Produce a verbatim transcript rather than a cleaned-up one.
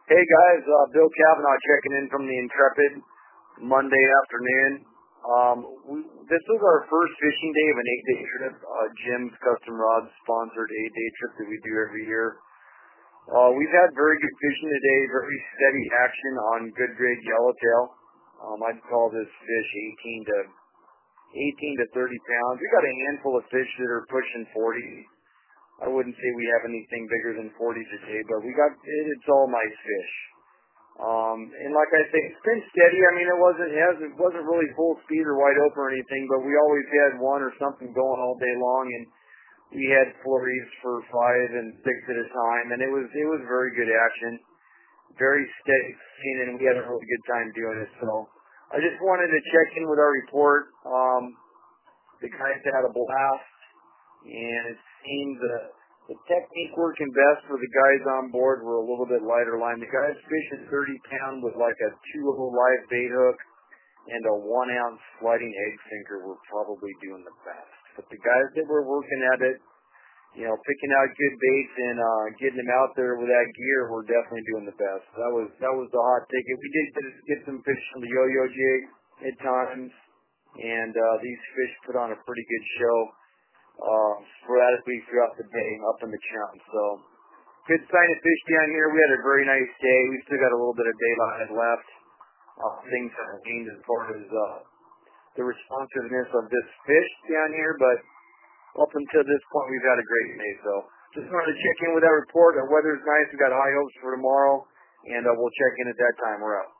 Hey guys, uh, Bill Kavanaugh checking in from the Intrepid Monday afternoon. Um, we, this was our first fishing day of an eight-day trip. Uh, Jim's Custom Rods sponsored eight-day trip that we do every year. Uh, we've had very good fishing today, very steady action on good grade yellowtail. Um, I'd call this fish eighteen to eighteen to thirty pounds. We got a handful of fish that are pushing forty. I wouldn't say we have anything bigger than forty today, but we got it, it's all nice fish. Um, and like I say, it's been steady. I mean, it wasn't it hasn't it wasn't really full speed or wide open or anything, but we always had one or something going all day long, and we had flurries for five and six at a time, and it was it was very good action, very steady fishing, and we had a really good time doing it. So I just wanted to check in with our report. Um, the guys had a blast, and it seemed the the technique working best for the guys on board were a little bit lighter line. The guys fishing thirty pound with like a two little live bait hook and a one ounce sliding egg sinker were probably doing the best. But the guys that were working at it, you know, picking out good baits and uh, getting them out there with that gear were definitely doing the best. That was that was the hot ticket. We did get, get some fish from the yo-yo jig at times, and uh, these fish put on a pretty good show. Uh, sporadically throughout the day up in the channel. So, good sign of fish down here. We had a very nice day. We still got a little bit of daylight left. Uh, things have changed as far as uh, the responsiveness of this fish down here, but up until this point, we've had a great day. So, just wanted to check in with that report. The weather's nice. We got high hopes for tomorrow, and uh, we'll check in at that time. We're out.